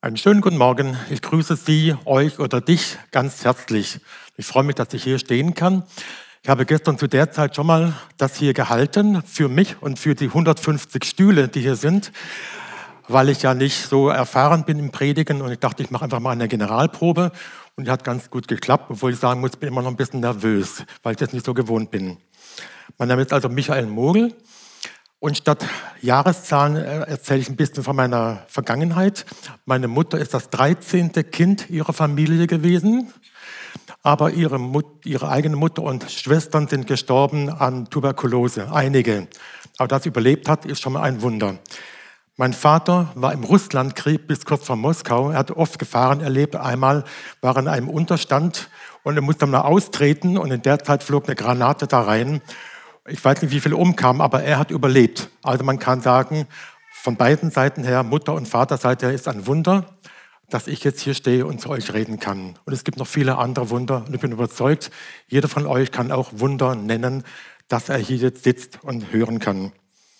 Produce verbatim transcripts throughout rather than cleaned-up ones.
Einen schönen guten Morgen. Ich grüße Sie, euch oder dich ganz herzlich. Ich freue mich, dass ich hier stehen kann. Ich habe gestern zu der Zeit schon mal das hier gehalten, für mich und für die hundertfünfzig Stühle, die hier sind, weil ich ja nicht so erfahren bin im Predigen und ich dachte, ich mache einfach mal eine Generalprobe und die hat ganz gut geklappt, obwohl ich sagen muss, ich bin immer noch ein bisschen nervös, weil ich das nicht so gewohnt bin. Mein Name ist also Michael Mogel. Und statt Jahreszahlen erzähle ich ein bisschen von meiner Vergangenheit. Meine Mutter ist das dreizehnte Kind ihrer Familie gewesen, aber ihre, Mut, ihre eigene Mutter und Schwestern sind gestorben an Tuberkulose, einige. Aber dass sie überlebt hat, ist schon mal ein Wunder. Mein Vater war im Russlandkrieg bis kurz vor Moskau. Er hat oft Gefahren erlebt. Einmal war er in einem Unterstand und er musste mal austreten und in der Zeit flog eine Granate da rein. Ich weiß nicht, wie viele umkamen, aber er hat überlebt. Also man kann sagen, von beiden Seiten her, Mutter- und Vaterseite her, ist ein Wunder, dass ich jetzt hier stehe und zu euch reden kann. Und es gibt noch viele andere Wunder. Und ich bin überzeugt, jeder von euch kann auch Wunder nennen, dass er hier jetzt sitzt und hören kann.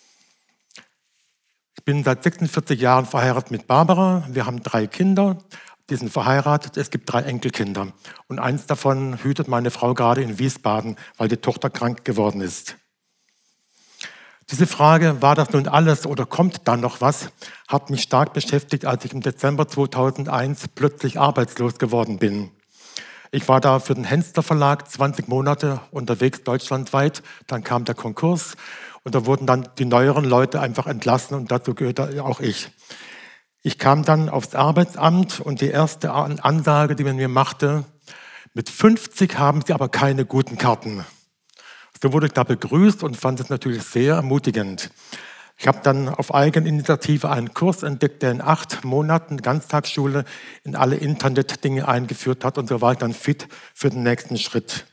Ich bin seit sechsundvierzig Jahren verheiratet mit Barbara. Wir haben drei Kinder. Die sind verheiratet. Es gibt drei Enkelkinder. Und eins davon hütet meine Frau gerade in Wiesbaden, weil die Tochter krank geworden ist. Diese Frage, war das nun alles oder kommt dann noch was, hat mich stark beschäftigt, als ich im Dezember zweitausendeins plötzlich arbeitslos geworden bin. Ich war da für den Henster Verlag zwanzig Monate unterwegs deutschlandweit. Dann kam der Konkurs und da wurden dann die neueren Leute einfach entlassen und dazu gehörte auch ich. Ich kam dann aufs Arbeitsamt und die erste Ansage, die man mir machte, mit fünfzig haben Sie aber keine guten Karten. So wurde ich da begrüßt und fand es natürlich sehr ermutigend. Ich habe dann auf Eigeninitiative einen Kurs entdeckt, der in acht Monaten Ganztagsschule in alle Internetdinge eingeführt hat und so war ich dann fit für den nächsten Schritt.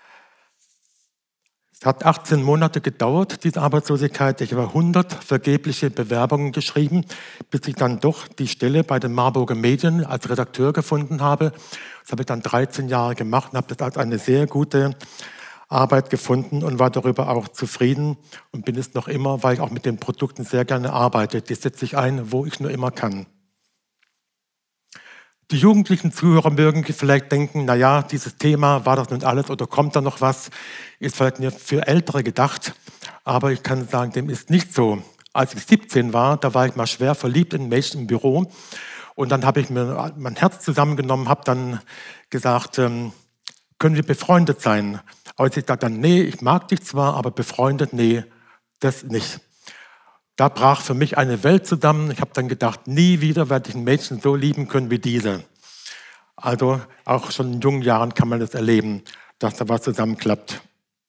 Es hat achtzehn Monate gedauert, diese Arbeitslosigkeit. Ich habe hundert vergebliche Bewerbungen geschrieben, bis ich dann doch die Stelle bei den Marburger Medien als Redakteur gefunden habe. Das habe ich dann dreizehn Jahre gemacht und habe das als eine sehr gute Arbeit gefunden und war darüber auch zufrieden und bin es noch immer, weil ich auch mit den Produkten sehr gerne arbeite. Die setze ich ein, wo ich nur immer kann. Die jugendlichen Zuhörer mögen vielleicht denken, naja, dieses Thema, war das nun alles oder kommt da noch was, ist vielleicht nur für Ältere gedacht, aber ich kann sagen, dem ist nicht so. Als ich siebzehn war, da war ich mal schwer verliebt in ein Mädchen im Büro und dann habe ich mir mein Herz zusammengenommen, habe dann gesagt, ähm, können wir befreundet sein? Aber ich sagte dann, nee, ich mag dich zwar, aber befreundet, nee, das nicht. Da brach für mich eine Welt zusammen. Ich habe dann gedacht, nie wieder werde ich ein Mädchen so lieben können wie diese. Also auch schon in jungen Jahren kann man das erleben, dass da was zusammenklappt.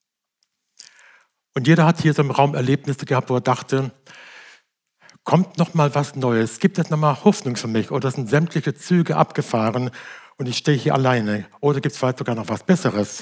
Und jeder hat hier so im Raum Erlebnisse gehabt, wo er dachte, kommt noch mal was Neues, gibt es noch mal Hoffnung für mich oder sind sämtliche Züge abgefahren und ich stehe hier alleine oder gibt es vielleicht sogar noch was Besseres?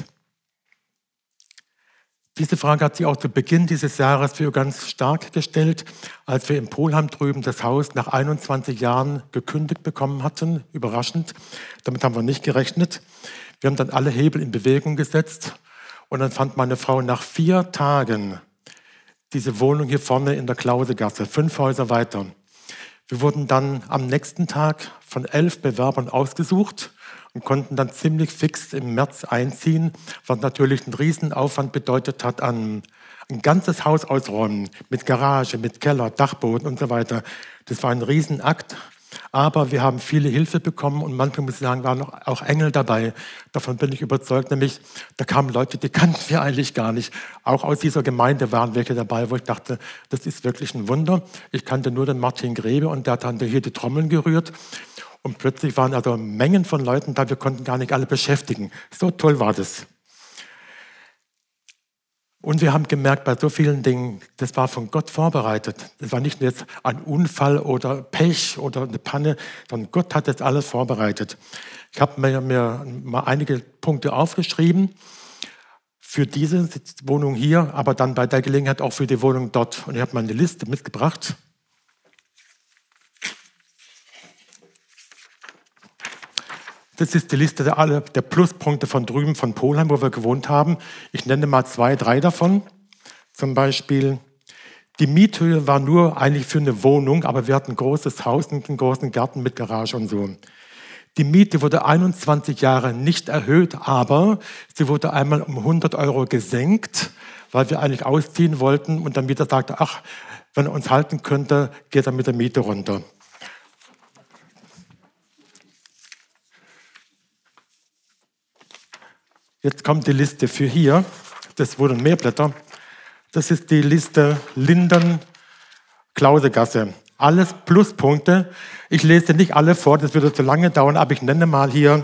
Diese Frage hat sich auch zu Beginn dieses Jahres für ganz stark gestellt, als wir in Polheim drüben das Haus nach einundzwanzig Jahren gekündigt bekommen hatten. Überraschend, damit haben wir nicht gerechnet. Wir haben dann alle Hebel in Bewegung gesetzt und dann fand meine Frau nach vier Tagen diese Wohnung hier vorne in der Klausegasse, fünf Häuser weiter. Wir wurden dann am nächsten Tag von elf Bewerbern ausgesucht und konnten dann ziemlich fix im März einziehen, was natürlich einen Riesenaufwand bedeutet hat an ein ganzes Haus ausräumen, mit Garage, mit Keller, Dachboden und so weiter. Das war ein Riesenakt, aber wir haben viele Hilfe bekommen und manchmal, muss ich sagen, waren auch Engel dabei. Davon bin ich überzeugt, nämlich da kamen Leute, die kannten wir eigentlich gar nicht. Auch aus dieser Gemeinde waren welche dabei, wo ich dachte, das ist wirklich ein Wunder. Ich kannte nur den Martin Grebe und der hat dann hier die Trommeln gerührt. Und plötzlich waren also Mengen von Leuten da, wir konnten gar nicht alle beschäftigen. So toll war das. Und wir haben gemerkt, bei so vielen Dingen, das war von Gott vorbereitet. Das war nicht nur jetzt ein Unfall oder Pech oder eine Panne, sondern Gott hat das alles vorbereitet. Ich habe mir, mir mal einige Punkte aufgeschrieben für diese Wohnung hier, aber dann bei der Gelegenheit auch für die Wohnung dort. Und ich habe mal eine Liste mitgebracht. Das ist die Liste der, alle, der Pluspunkte von drüben, von Polheim, wo wir gewohnt haben. Ich nenne mal zwei, drei davon. Zum Beispiel Die Miethöhe war nur eigentlich für eine Wohnung, aber wir hatten ein großes Haus und einen großen Garten mit Garage und so. Die Miete wurde einundzwanzig Jahre nicht erhöht, aber sie wurde einmal um hundert Euro gesenkt, weil wir eigentlich ausziehen wollten und der Mieter sagte, ach, wenn er uns halten könnte, geht er mit der Miete runter. Jetzt kommt die Liste für hier. Das wurden mehr Blätter. Das ist die Liste Linden-Klausegasse. Alles Pluspunkte. Ich lese nicht alle vor, das würde zu lange dauern, aber ich nenne mal hier.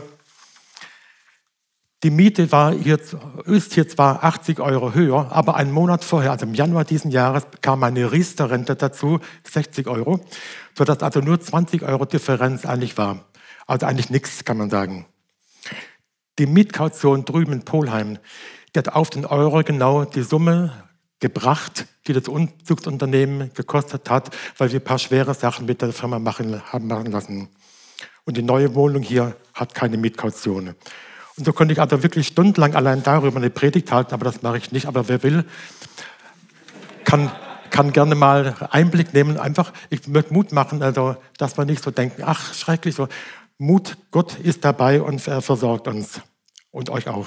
Die Miete war hier, ist hier zwar achtzig Euro höher, aber einen Monat vorher, also im Januar diesen Jahres, kam eine Riester-Rente dazu, sechzig Euro, sodass also nur zwanzig Euro Differenz eigentlich war. Also eigentlich nichts, kann man sagen. Die Mietkaution drüben in Polheim, die hat auf den Euro genau die Summe gebracht, die das Umzugsunternehmen gekostet hat, weil wir ein paar schwere Sachen mit der Firma machen, haben machen lassen. Und die neue Wohnung hier hat keine Mietkaution. Und so konnte ich also wirklich stundenlang allein darüber eine Predigt halten, aber das mache ich nicht. Aber wer will, kann, kann gerne mal Einblick nehmen. Einfach, ich möchte Mut machen, also, dass wir nicht so denken, ach, schrecklich, so. Mut, Gott ist dabei und er versorgt uns und euch auch.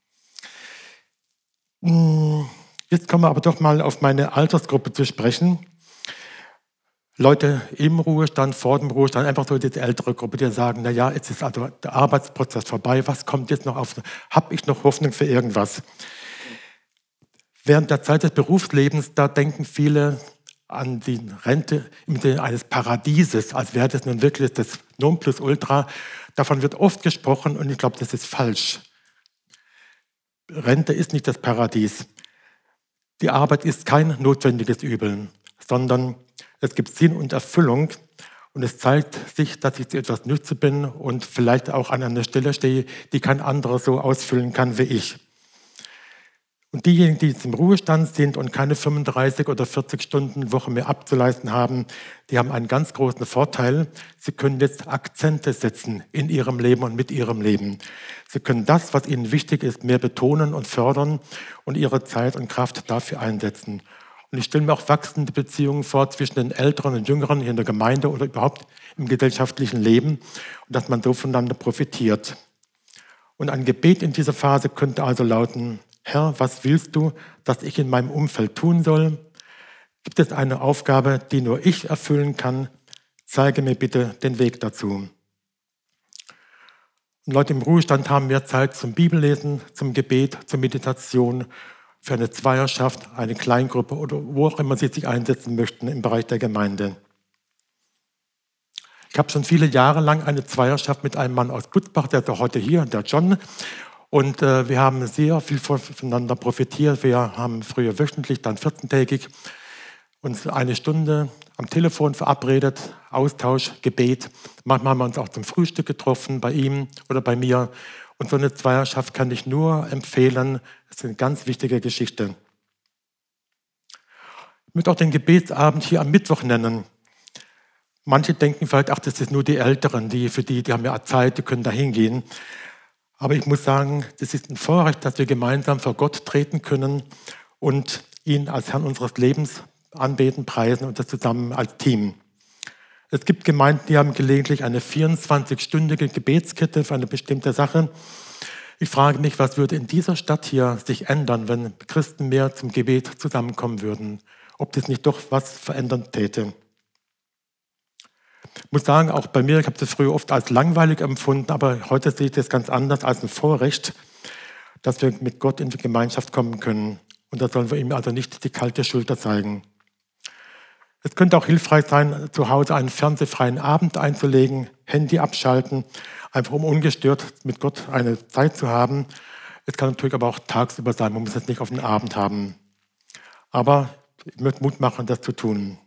Jetzt kommen wir aber doch mal auf meine Altersgruppe zu sprechen. Leute im Ruhestand, vor dem Ruhestand, einfach so diese ältere Gruppe, die sagen, na ja, jetzt ist also der Arbeitsprozess vorbei, was kommt jetzt noch auf? Habe ich noch Hoffnung für irgendwas? Während der Zeit des Berufslebens, da denken viele an die Rente im Sinne eines Paradieses, als wäre das nun wirklich das Nonplusultra. Davon wird oft gesprochen und ich glaube, das ist falsch. Rente ist nicht das Paradies. Die Arbeit ist kein notwendiges Übel, sondern es gibt Sinn und Erfüllung und es zeigt sich, dass ich zu etwas nütze bin und vielleicht auch an einer Stelle stehe, die kein anderer so ausfüllen kann wie ich. Und diejenigen, die jetzt im Ruhestand sind und keine fünfunddreißig oder vierzig Stunden Woche mehr abzuleisten haben, die haben einen ganz großen Vorteil. Sie können jetzt Akzente setzen in ihrem Leben und mit ihrem Leben. Sie können das, was ihnen wichtig ist, mehr betonen und fördern und ihre Zeit und Kraft dafür einsetzen. Und ich stelle mir auch wachsende Beziehungen vor zwischen den Älteren und Jüngeren hier in der Gemeinde oder überhaupt im gesellschaftlichen Leben und dass man so voneinander profitiert. Und ein Gebet in dieser Phase könnte also lauten: Herr, was willst du, dass ich in meinem Umfeld tun soll? Gibt es eine Aufgabe, die nur ich erfüllen kann? Zeige mir bitte den Weg dazu. Und Leute im Ruhestand haben mehr Zeit zum Bibellesen, zum Gebet, zur Meditation, für eine Zweierschaft, eine Kleingruppe oder wo auch immer sie sich einsetzen möchten im Bereich der Gemeinde. Ich habe schon viele Jahre lang eine Zweierschaft mit einem Mann aus Butzbach, der ist auch heute hier, der John. Und äh, wir haben sehr viel voneinander profitiert. Wir haben früher wöchentlich, dann vierzehntägig uns eine Stunde am Telefon verabredet, Austausch, Gebet. Manchmal haben wir uns auch zum Frühstück getroffen, bei ihm oder bei mir. Und so eine Zweierschaft kann ich nur empfehlen. Das ist eine ganz wichtige Geschichte. Ich möchte auch den Gebetsabend hier am Mittwoch nennen. Manche denken vielleicht, ach, das ist nur die Älteren, die, für die, die haben ja Zeit, die können da hingehen. Aber ich muss sagen, das ist ein Vorrecht, dass wir gemeinsam vor Gott treten können und ihn als Herrn unseres Lebens anbeten, preisen und das zusammen als Team. Es gibt Gemeinden, die haben gelegentlich eine vierundzwanzig-stündige Gebetskette für eine bestimmte Sache. Ich frage mich, was würde in dieser Stadt hier sich ändern, wenn Christen mehr zum Gebet zusammenkommen würden? Ob das nicht doch was verändern täte? Ich muss sagen, auch bei mir, ich habe das früher oft als langweilig empfunden, aber heute sehe ich das ganz anders als ein Vorrecht, dass wir mit Gott in die Gemeinschaft kommen können. Und da sollen wir ihm also nicht die kalte Schulter zeigen. Es könnte auch hilfreich sein, zu Hause einen fernsehfreien Abend einzulegen, Handy abschalten, einfach um ungestört mit Gott eine Zeit zu haben. Es kann natürlich aber auch tagsüber sein, man muss es nicht auf den Abend haben. Aber ich möchte Mut machen, das zu tun.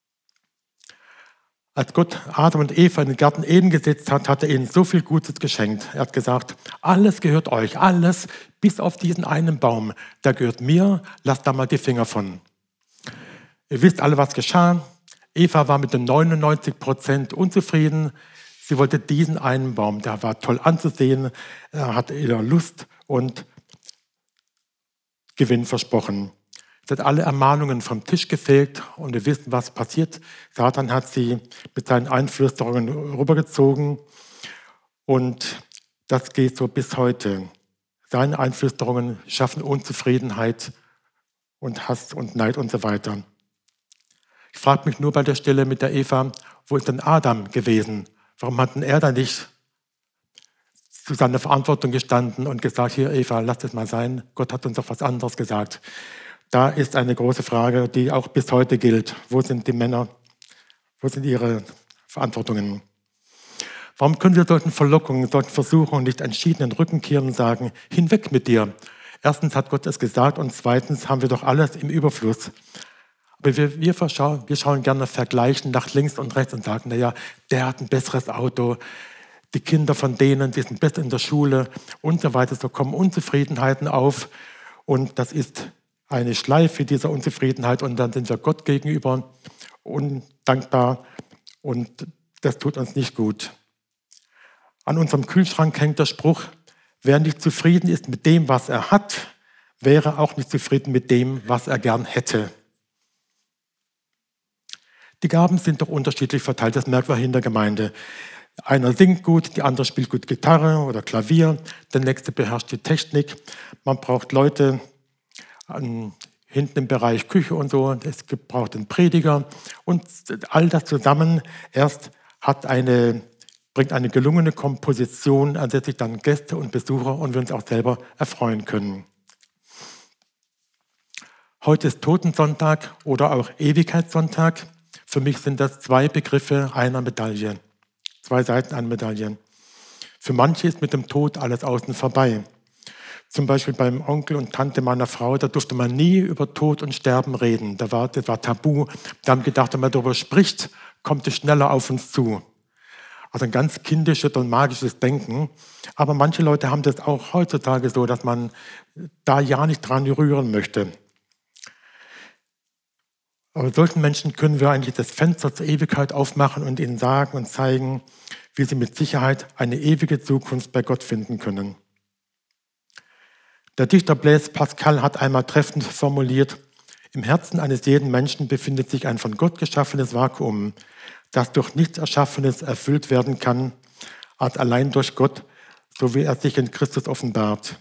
Als Gott Adam und Eva in den Garten Eden gesetzt hat, hat er ihnen so viel Gutes geschenkt. Er hat gesagt, alles gehört euch, alles, bis auf diesen einen Baum, der gehört mir, lasst da mal die Finger von. Ihr wisst alle, was geschah. Eva war mit den neunundneunzig Prozent unzufrieden. Sie wollte diesen einen Baum, der war toll anzusehen, er hatte ihr Lust und Gewinn versprochen. Sie hat alle Ermahnungen vom Tisch gefegt und wir wissen, was passiert. Satan hat sie mit seinen Einflüsterungen rübergezogen und das geht so bis heute. Seine Einflüsterungen schaffen Unzufriedenheit und Hass und Neid und so weiter. Ich frage mich nur bei der Stelle mit der Eva, wo ist denn Adam gewesen? Warum hat denn er da nicht zu seiner Verantwortung gestanden und gesagt, hier Eva, lass das mal sein, Gott hat uns doch was anderes gesagt. Da ist eine große Frage, die auch bis heute gilt. Wo sind die Männer? Wo sind ihre Verantwortungen? Warum können wir solchen Verlockungen, solchen Versuchungen nicht entschieden den Rücken kehren und sagen, hinweg mit dir? Erstens hat Gott es gesagt und zweitens haben wir doch alles im Überfluss. Aber wir, wir, verschauen, wir schauen gerne vergleichen nach links und rechts und sagen, naja, der hat ein besseres Auto, die Kinder von denen, die sind besser in der Schule und so weiter. So kommen Unzufriedenheiten auf und das ist eine Schleife dieser Unzufriedenheit und dann sind wir Gott gegenüber undankbar und das tut uns nicht gut. An unserem Kühlschrank hängt der Spruch, wer nicht zufrieden ist mit dem, was er hat, wäre auch nicht zufrieden mit dem, was er gern hätte. Die Gaben sind doch unterschiedlich verteilt, das merken wir hier in der Gemeinde. Einer singt gut, die andere spielt gut Gitarre oder Klavier, der nächste beherrscht die Technik. Man braucht Leute an, hinten im Bereich Küche und so, es braucht einen Prediger und all das zusammen erst hat eine, bringt eine gelungene Komposition, an der sich dann Gäste und Besucher und wir uns auch selber erfreuen können. Heute ist Totensonntag oder auch Ewigkeitssonntag. Für mich sind das zwei Begriffe einer Medaille, zwei Seiten einer Medaille. Für manche ist mit dem Tod alles außen vorbei. Zum Beispiel beim Onkel und Tante meiner Frau, da durfte man nie über Tod und Sterben reden. Da war, das war tabu. Da haben gedacht, wenn man darüber spricht, kommt es schneller auf uns zu. Also ein ganz kindisches und magisches Denken. Aber manche Leute haben das auch heutzutage so, dass man da ja nicht dran rühren möchte. Aber solchen Menschen können wir eigentlich das Fenster zur Ewigkeit aufmachen und ihnen sagen und zeigen, wie sie mit Sicherheit eine ewige Zukunft bei Gott finden können. Der Dichter Blaise Pascal hat einmal treffend formuliert, im Herzen eines jeden Menschen befindet sich ein von Gott geschaffenes Vakuum, das durch nichts Erschaffenes erfüllt werden kann, als allein durch Gott, so wie er sich in Christus offenbart.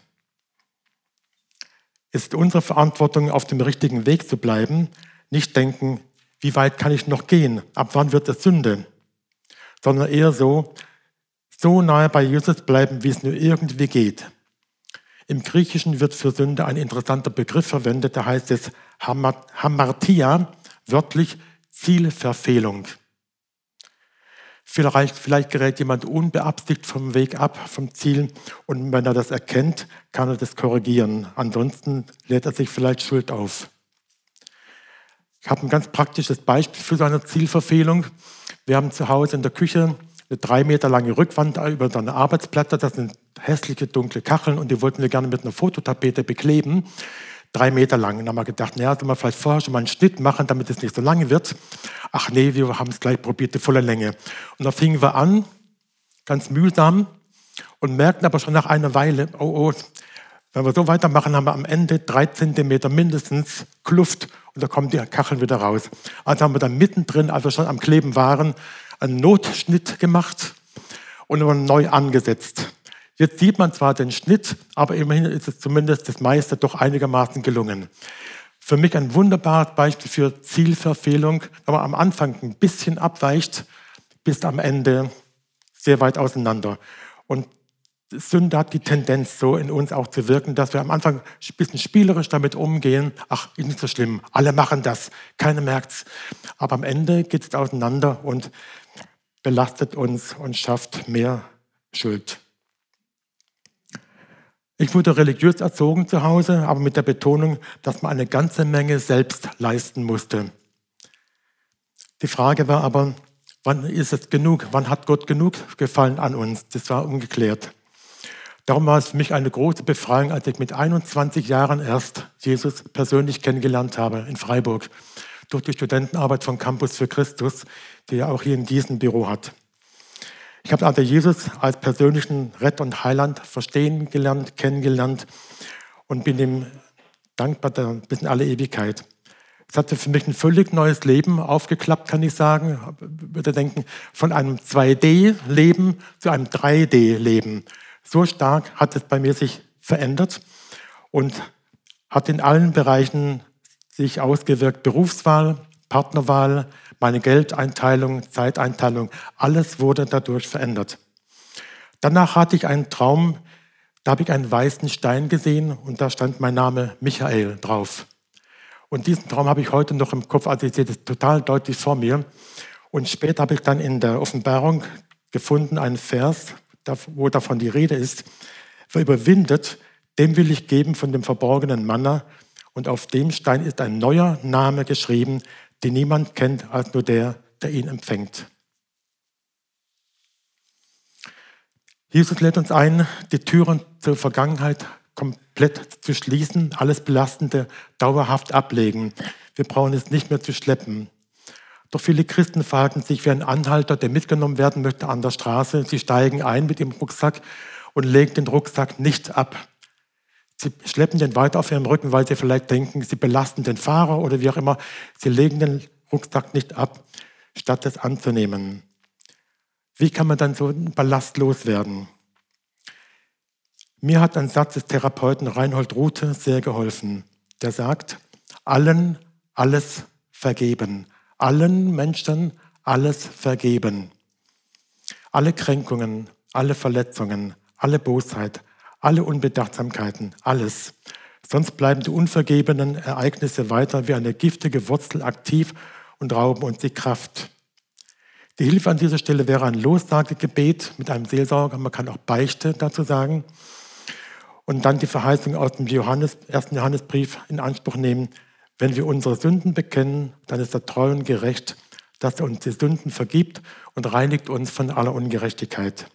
Es ist unsere Verantwortung, auf dem richtigen Weg zu bleiben, nicht denken, wie weit kann ich noch gehen, ab wann wird es Sünde, sondern eher so, so nahe bei Jesus bleiben, wie es nur irgendwie geht. Im Griechischen wird für Sünde ein interessanter Begriff verwendet, da heißt es Hamartia, wörtlich Zielverfehlung. Vielleicht, vielleicht gerät jemand unbeabsichtigt vom Weg ab, vom Ziel und wenn er das erkennt, kann er das korrigieren. Ansonsten lädt er sich vielleicht Schuld auf. Ich habe ein ganz praktisches Beispiel für so eine Zielverfehlung. Wir haben zu Hause in der Küche eine drei Meter lange Rückwand über so eine Arbeitsplatte. Das sind hässliche dunkle Kacheln und die wollten wir gerne mit einer Fototapete bekleben. Drei Meter lang. Und dann haben wir gedacht, naja, sollen wir vielleicht vorher schon mal einen Schnitt machen, damit es nicht so lange wird. Ach nee, wir haben es gleich probiert, die volle Länge. Und dann fingen wir an, ganz mühsam, und merkten aber schon nach einer Weile, oh, oh, wenn wir so weitermachen, haben wir am Ende drei Zentimeter mindestens Kluft und da kommen die Kacheln wieder raus. Also haben wir dann mittendrin, als wir schon am Kleben waren, einen Notschnitt gemacht und dann neu angesetzt. Jetzt sieht man zwar den Schnitt, aber immerhin ist es zumindest das meiste doch einigermaßen gelungen. Für mich ein wunderbares Beispiel für Zielverfehlung, wenn man am Anfang ein bisschen abweicht, bis am Ende sehr weit auseinander. Und Sünde hat die Tendenz, so in uns auch zu wirken, dass wir am Anfang ein bisschen spielerisch damit umgehen. Ach, ist nicht so schlimm, alle machen das, keiner merkt's. Aber am Ende geht es auseinander und belastet uns und schafft mehr Schuld. Ich wurde religiös erzogen zu Hause, aber mit der Betonung, dass man eine ganze Menge selbst leisten musste. Die Frage war aber, wann ist es genug? Wann hat Gott genug Gefallen an uns? Das war ungeklärt. Darum war es für mich eine große Befreiung, als ich mit einundzwanzig Jahren erst Jesus persönlich kennengelernt habe in Freiburg, durch die Studentenarbeit von Campus für Christus, die er auch hier in Gießen ein Büro hat. Ich habe also Jesus als persönlichen Retter und Heiland verstehen gelernt, kennengelernt und bin ihm dankbar bis in alle Ewigkeit. Es hatte für mich ein völlig neues Leben aufgeklappt, kann ich sagen. Ich würde denken, von einem zwei D-Leben zu einem drei D-Leben. So stark hat es bei mir sich verändert und hat in allen Bereichen sich ausgewirkt. Berufswahl, Partnerwahl, meine Geldeinteilung, Zeiteinteilung, alles wurde dadurch verändert. Danach hatte ich einen Traum, da habe ich einen weißen Stein gesehen und da stand mein Name Michael drauf. Und diesen Traum habe ich heute noch im Kopf, also ich sehe das total deutlich vor mir. Und später habe ich dann in der Offenbarung gefunden, einen Vers, wo davon die Rede ist: Wer überwindet, dem will ich geben von dem verborgenen Manna. Und auf dem Stein ist ein neuer Name geschrieben, den niemand kennt als nur der, der ihn empfängt. Jesus lädt uns ein, die Türen zur Vergangenheit komplett zu schließen, alles Belastende dauerhaft ablegen. Wir brauchen es nicht mehr zu schleppen. Doch viele Christen verhalten sich wie ein Anhalter, der mitgenommen werden möchte an der Straße. Sie steigen ein mit ihrem Rucksack und legen den Rucksack nicht ab. Sie schleppen den weiter auf ihrem Rücken, weil sie vielleicht denken, sie belasten den Fahrer oder wie auch immer. Sie legen den Rucksack nicht ab, statt es anzunehmen. Wie kann man dann so einen Ballast loswerden? Mir hat ein Satz des Therapeuten Reinhold Ruthe sehr geholfen. Der sagt, allen alles vergeben. Allen Menschen alles vergeben. Alle Kränkungen, alle Verletzungen, alle Bosheit, alle Unbedachtsamkeiten, alles. Sonst bleiben die unvergebenen Ereignisse weiter wie eine giftige Wurzel aktiv und rauben uns die Kraft. Die Hilfe an dieser Stelle wäre ein Lossagegebet mit einem Seelsorger. Man kann auch Beichte dazu sagen. Und dann die Verheißung aus dem Johannes, ersten Johannesbrief in Anspruch nehmen. Wenn wir unsere Sünden bekennen, dann ist er treu und gerecht, dass er uns die Sünden vergibt und reinigt uns von aller Ungerechtigkeit.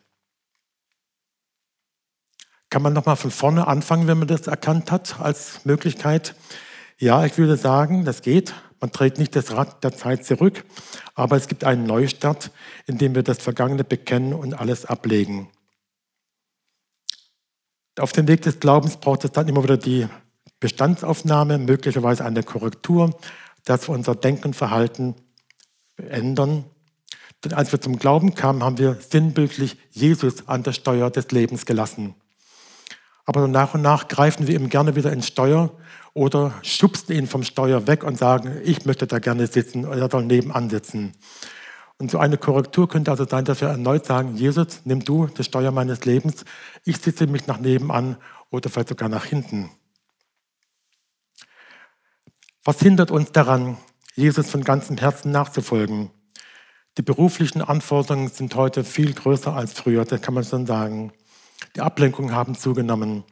Kann man nochmal von vorne anfangen, wenn man das erkannt hat als Möglichkeit? Ja, ich würde sagen, das geht. Man dreht nicht das Rad der Zeit zurück, aber es gibt einen Neustart, in dem wir das Vergangene bekennen und alles ablegen. Auf dem Weg des Glaubens braucht es dann immer wieder die Bestandsaufnahme, möglicherweise eine Korrektur, dass wir unser Denken und Verhalten ändern. Denn als wir zum Glauben kamen, haben wir sinnbildlich Jesus an der Steuer des Lebens gelassen. Aber nach und nach greifen wir ihm gerne wieder ins Steuer oder schubsen ihn vom Steuer weg und sagen, ich möchte da gerne sitzen oder er soll nebenan sitzen. Und so eine Korrektur könnte also sein, dass wir erneut sagen, Jesus, nimm du das Steuer meines Lebens, ich sitze mich nach nebenan oder vielleicht sogar nach hinten. Was hindert uns daran, Jesus von ganzem Herzen nachzufolgen? Die beruflichen Anforderungen sind heute viel größer als früher, das kann man schon sagen. Die Ablenkungen haben zugenommen.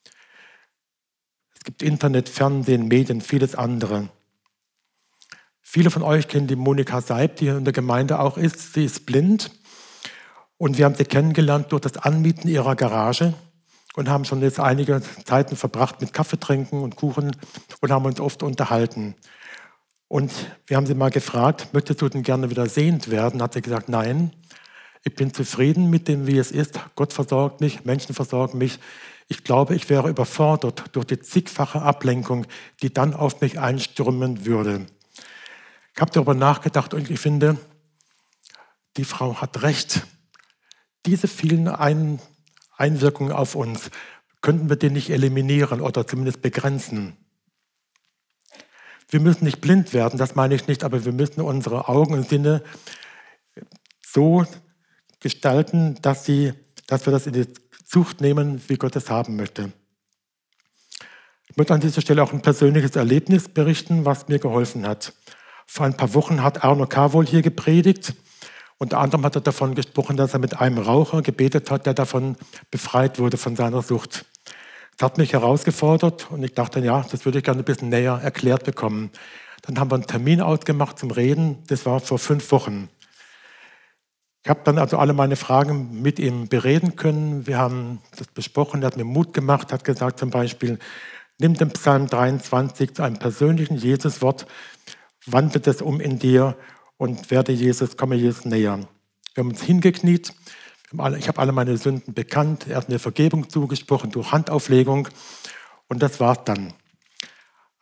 Es gibt Internet, Fernsehen, Medien, vieles andere. Viele von euch kennen die Monika Seib, die hier in der Gemeinde auch ist. Sie ist blind und wir haben sie kennengelernt durch das Anmieten ihrer Garage und haben schon jetzt einige Zeiten verbracht mit Kaffee trinken und Kuchen und haben uns oft unterhalten. Und wir haben sie mal gefragt, möchtest du denn gerne wieder sehend werden? Hat sie gesagt, nein. Ich bin zufrieden mit dem, wie es ist. Gott versorgt mich, Menschen versorgen mich. Ich glaube, ich wäre überfordert durch die zigfache Ablenkung, die dann auf mich einstürmen würde. Ich habe darüber nachgedacht und ich finde, die Frau hat recht. Diese vielen Ein- Einwirkungen auf uns, könnten wir die nicht eliminieren oder zumindest begrenzen. Wir müssen nicht blind werden, das meine ich nicht, aber wir müssen unsere Augen und Sinne so gestalten, dass, sie, dass wir das in die Zucht nehmen, wie Gott es haben möchte. Ich möchte an dieser Stelle auch ein persönliches Erlebnis berichten, was mir geholfen hat. Vor ein paar Wochen hat Arno Kawol hier gepredigt. Unter anderem hat er davon gesprochen, dass er mit einem Raucher gebetet hat, der davon befreit wurde von seiner Sucht. Das hat mich herausgefordert und ich dachte, ja, das würde ich gerne ein bisschen näher erklärt bekommen. Dann haben wir einen Termin ausgemacht zum Reden. Das war vor fünf Wochen. Ich habe dann also alle meine Fragen mit ihm bereden können. Wir haben das besprochen, er hat mir Mut gemacht, hat gesagt zum Beispiel, nimm den Psalm dreiundzwanzig zu einem persönlichen Jesuswort, wandle das um in dir und werde Jesus, komme Jesus näher. Wir haben uns hingekniet, wir haben alle, ich habe alle meine Sünden bekannt, er hat mir Vergebung zugesprochen durch Handauflegung und das war's dann.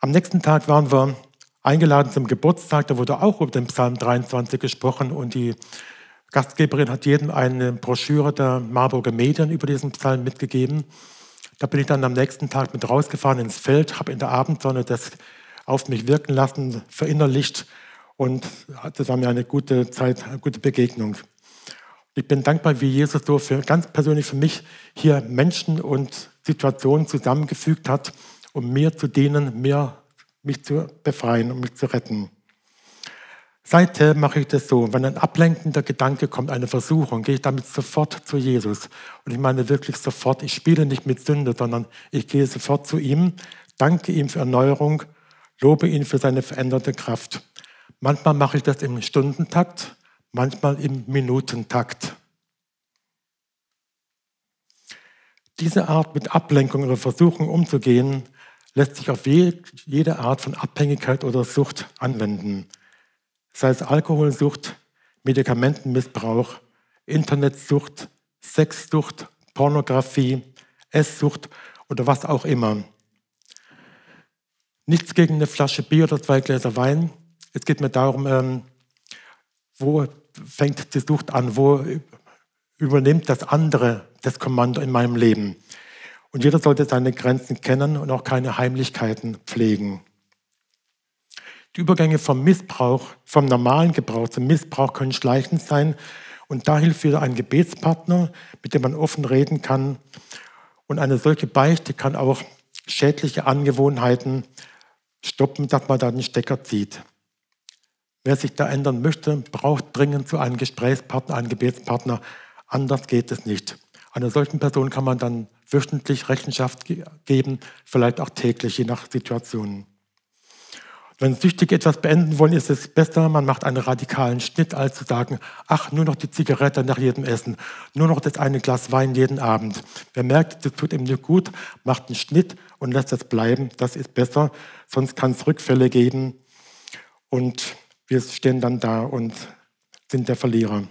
Am nächsten Tag waren wir eingeladen zum Geburtstag, da wurde auch über den Psalm dreiundzwanzig gesprochen und die Gastgeberin hat jedem eine Broschüre der Marburger Medien über diesen Psalm mitgegeben. Da bin ich dann am nächsten Tag mit rausgefahren ins Feld, habe in der Abendsonne das auf mich wirken lassen, verinnerlicht und das war mir eine gute Zeit, eine gute Begegnung. Ich bin dankbar, wie Jesus so für, ganz persönlich für mich hier Menschen und Situationen zusammengefügt hat, um mir zu dienen, mir, mich zu befreien und mich zu retten. Seither mache ich das so, wenn ein ablenkender Gedanke kommt, eine Versuchung, gehe ich damit sofort zu Jesus. Und ich meine wirklich sofort, ich spiele nicht mit Sünde, sondern ich gehe sofort zu ihm, danke ihm für Erneuerung, lobe ihn für seine veränderte Kraft. Manchmal mache ich das im Stundentakt, manchmal im Minutentakt. Diese Art, mit Ablenkung oder Versuchung umzugehen, lässt sich auf jede Art von Abhängigkeit oder Sucht anwenden. Sei es Alkoholsucht, Medikamentenmissbrauch, Internetsucht, Sexsucht, Pornografie, Esssucht oder was auch immer. Nichts gegen eine Flasche Bier oder zwei Gläser Wein. Es geht mir darum, ähm, wo fängt die Sucht an, wo übernimmt das andere das Kommando in meinem Leben. Und jeder sollte seine Grenzen kennen und auch keine Heimlichkeiten pflegen. Die Übergänge vom Missbrauch, vom normalen Gebrauch zum Missbrauch können schleichend sein. Und da hilft wieder ein Gebetspartner, mit dem man offen reden kann. Und eine solche Beichte kann auch schädliche Angewohnheiten stoppen, dass man da den Stecker zieht. Wer sich da ändern möchte, braucht dringend so einen Gesprächspartner, einen Gebetspartner. Anders geht es nicht. Einer solchen Person kann man dann wöchentlich Rechenschaft geben, vielleicht auch täglich, je nach Situation. Wenn Süchtige etwas beenden wollen, ist es besser, man macht einen radikalen Schnitt, als zu sagen, ach, nur noch die Zigarette nach jedem Essen, nur noch das eine Glas Wein jeden Abend. Wer merkt, das tut ihm nicht gut, macht einen Schnitt und lässt das bleiben, das ist besser, sonst kann es Rückfälle geben und wir stehen dann da und sind der Verlierer.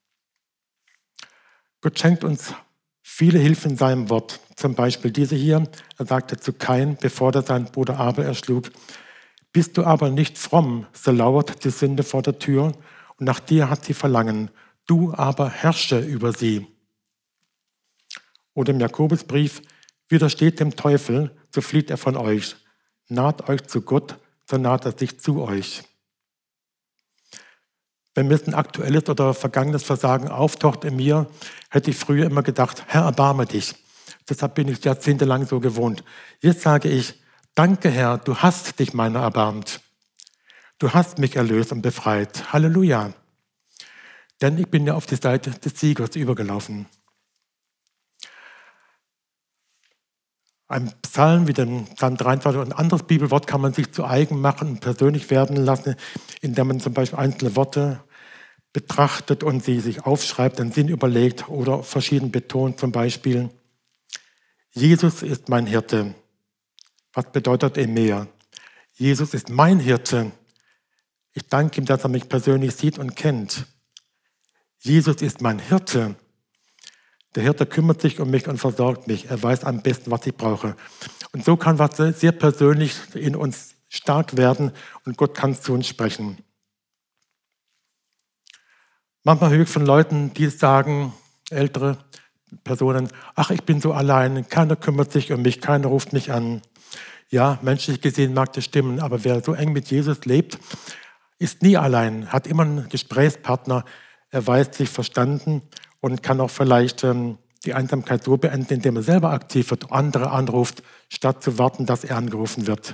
Gott schenkt uns viele Hilfen in seinem Wort, zum Beispiel diese hier. Er sagte zu Kain, bevor er seinen Bruder Abel erschlug, bist du aber nicht fromm, so lauert die Sünde vor der Tür und nach dir hat sie Verlangen, du aber herrsche über sie. Oder im Jakobusbrief, widersteht dem Teufel, so flieht er von euch. Naht euch zu Gott, so naht er sich zu euch. Wenn mir ein aktuelles oder vergangenes Versagen auftaucht in mir, hätte ich früher immer gedacht, Herr, erbarme dich. Deshalb bin ich jahrzehntelang so gewohnt. Jetzt sage ich, danke Herr, du hast dich meiner erbarmt. Du hast mich erlöst und befreit. Halleluja. Denn ich bin ja auf die Seite des Siegers übergelaufen. Ein Psalm wie den Psalm dreiundzwanzig und ein anderes Bibelwort kann man sich zu eigen machen und persönlich werden lassen, indem man zum Beispiel einzelne Worte betrachtet und sie sich aufschreibt, den Sinn überlegt oder verschieden betont, zum Beispiel Jesus ist mein Hirte. Was bedeutet er mir? Jesus ist mein Hirte. Ich danke ihm, dass er mich persönlich sieht und kennt. Jesus ist mein Hirte. Der Hirte kümmert sich um mich und versorgt mich. Er weiß am besten, was ich brauche. Und so kann was sehr persönlich in uns stark werden und Gott kann zu uns sprechen. Manchmal höre ich von Leuten, die sagen, ältere Personen, ach, ich bin so allein, keiner kümmert sich um mich, keiner ruft mich an. Ja, menschlich gesehen mag das stimmen, aber wer so eng mit Jesus lebt, ist nie allein, hat immer einen Gesprächspartner, er weiß sich verstanden und kann auch vielleicht ähm, die Einsamkeit so beenden, indem er selber aktiv wird, andere anruft, statt zu warten, dass er angerufen wird.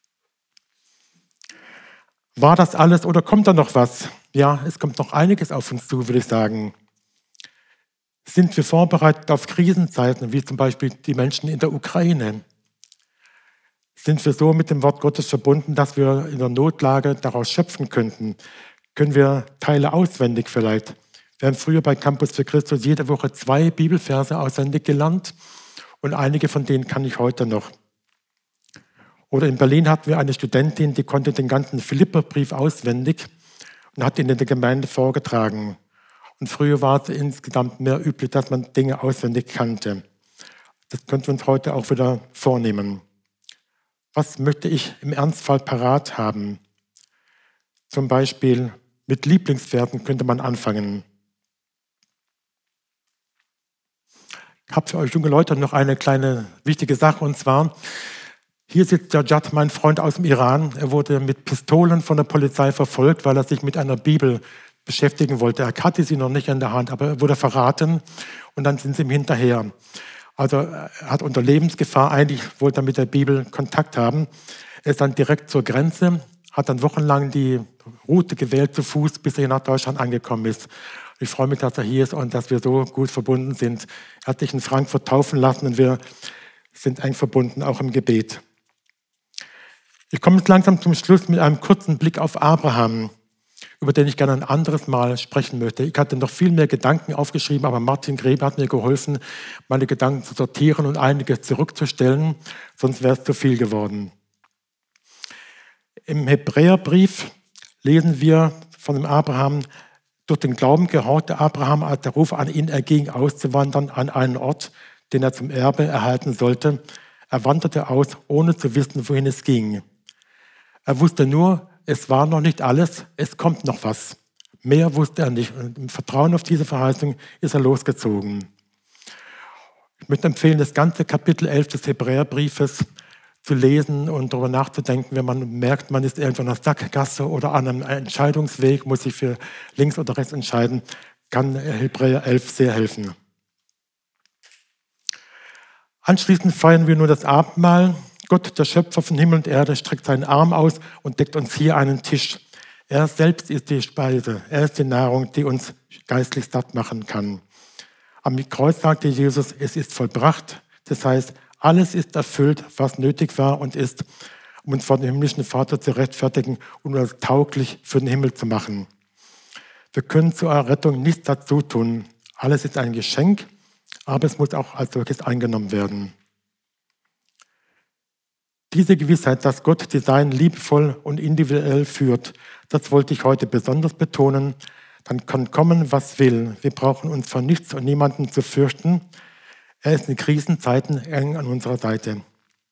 War das alles oder kommt da noch was? Ja, es kommt noch einiges auf uns zu, würde ich sagen. Sind wir vorbereitet auf Krisenzeiten, wie zum Beispiel die Menschen in der Ukraine? Sind wir so mit dem Wort Gottes verbunden, dass wir in der Notlage daraus schöpfen könnten? Können wir Teile auswendig vielleicht? Wir haben früher bei Campus für Christus jede Woche zwei Bibelverse auswendig gelernt und einige von denen kann ich heute noch. Oder in Berlin hatten wir eine Studentin, die konnte den ganzen Philipperbrief auswendig und hat ihn in der Gemeinde vorgetragen. Und früher war es insgesamt mehr üblich, dass man Dinge auswendig kannte. Das könnten wir uns heute auch wieder vornehmen. Was möchte ich im Ernstfall parat haben? Zum Beispiel mit Lieblingsversen könnte man anfangen. Ich habe für euch junge Leute noch eine kleine wichtige Sache, und zwar, hier sitzt der Jad, mein Freund aus dem Iran. Er wurde mit Pistolen von der Polizei verfolgt, weil er sich mit einer Bibel beschäftigen wollte. Er hatte sie noch nicht in der Hand, aber er wurde verraten und dann sind sie ihm hinterher. Also er hat unter Lebensgefahr, eigentlich wollte er mit der Bibel Kontakt haben. Er ist dann direkt zur Grenze, hat dann wochenlang die Route gewählt zu Fuß, bis er nach Deutschland angekommen ist. Ich freue mich, dass er hier ist und dass wir so gut verbunden sind. Er hat sich in Frankfurt taufen lassen und wir sind eng verbunden, auch im Gebet. Ich komme jetzt langsam zum Schluss mit einem kurzen Blick auf Abraham, über den ich gerne ein anderes Mal sprechen möchte. Ich hatte noch viel mehr Gedanken aufgeschrieben, aber Martin Grebe hat mir geholfen, meine Gedanken zu sortieren und einige zurückzustellen, sonst wäre es zu viel geworden. Im Hebräerbrief lesen wir von dem Abraham: Durch den Glauben gehorchte Abraham, als der Ruf an ihn erging, auszuwandern an einen Ort, den er zum Erbe erhalten sollte. Er wanderte aus, ohne zu wissen, wohin es ging. Er wusste nur, es war noch nicht alles, es kommt noch was. Mehr wusste er nicht. Und im Vertrauen auf diese Verheißung ist er losgezogen. Ich möchte empfehlen, das ganze Kapitel elf des Hebräerbriefes zu lesen und darüber nachzudenken, wenn man merkt, man ist irgendwo in einer Sackgasse oder an einem Entscheidungsweg, muss sich für links oder rechts entscheiden, kann Hebräer elf sehr helfen. Anschließend feiern wir nur das Abendmahl. Gott, der Schöpfer von Himmel und Erde, streckt seinen Arm aus und deckt uns hier einen Tisch. Er selbst ist die Speise, er ist die Nahrung, die uns geistlich satt machen kann. Am Kreuz sagte Jesus, es ist vollbracht. Das heißt, alles ist erfüllt, was nötig war und ist, um uns vor dem himmlischen Vater zu rechtfertigen und uns tauglich für den Himmel zu machen. Wir können zur Errettung nichts dazu tun. Alles ist ein Geschenk, aber es muss auch als solches angenommen werden. Diese Gewissheit, dass Gott Design liebevoll und individuell führt, das wollte ich heute besonders betonen. Dann kann kommen, was will. Wir brauchen uns vor nichts und niemandem zu fürchten. Er ist in Krisenzeiten eng an unserer Seite.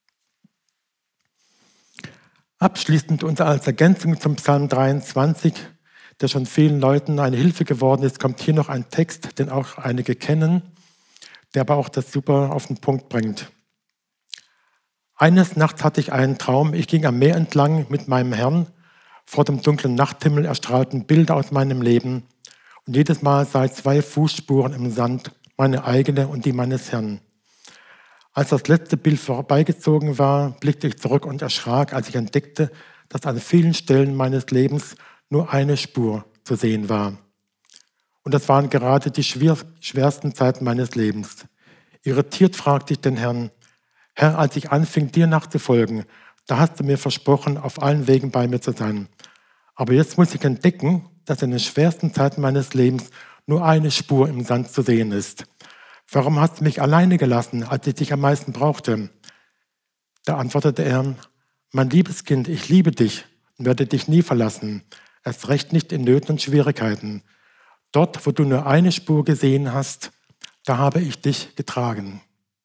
Abschließend und als Ergänzung zum Psalm dreiundzwanzig, der schon vielen Leuten eine Hilfe geworden ist, kommt hier noch ein Text, den auch einige kennen, der aber auch das super auf den Punkt bringt. Eines Nachts hatte ich einen Traum. Ich ging am Meer entlang mit meinem Herrn. Vor dem dunklen Nachthimmel erstrahlten Bilder aus meinem Leben. Und jedes Mal sah ich zwei Fußspuren im Sand, meine eigene und die meines Herrn. Als das letzte Bild vorbeigezogen war, blickte ich zurück und erschrak, als ich entdeckte, dass an vielen Stellen meines Lebens nur eine Spur zu sehen war. Und das waren gerade die schwersten Zeiten meines Lebens. Irritiert fragte ich den Herrn: Herr, als ich anfing, dir nachzufolgen, da hast du mir versprochen, auf allen Wegen bei mir zu sein. Aber jetzt muss ich entdecken, dass in den schwersten Zeiten meines Lebens nur eine Spur im Sand zu sehen ist. Warum hast du mich alleine gelassen, als ich dich am meisten brauchte? Da antwortete er: Mein liebes Kind, ich liebe dich und werde dich nie verlassen, erst recht nicht in Nöten und Schwierigkeiten. Dort, wo du nur eine Spur gesehen hast, da habe ich dich getragen.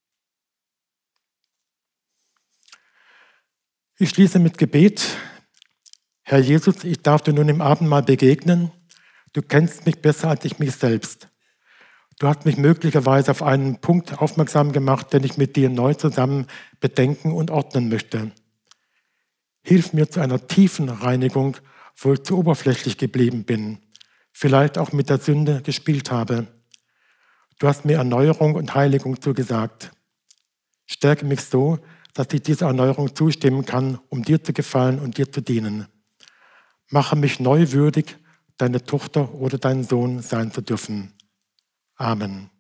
Ich schließe mit Gebet. Herr Jesus, ich darf dir nun im Abendmahl begegnen. Du kennst mich besser als ich mich selbst. Du hast mich möglicherweise auf einen Punkt aufmerksam gemacht, den ich mit dir neu zusammen bedenken und ordnen möchte. Hilf mir zu einer tiefen Reinigung, wo ich zu oberflächlich geblieben bin, vielleicht auch mit der Sünde gespielt habe. Du hast mir Erneuerung und Heiligung zugesagt. Stärke mich so, dass ich dieser Erneuerung zustimmen kann, um dir zu gefallen und dir zu dienen. Mache mich neu würdig, deine Tochter oder dein Sohn sein zu dürfen. Amen.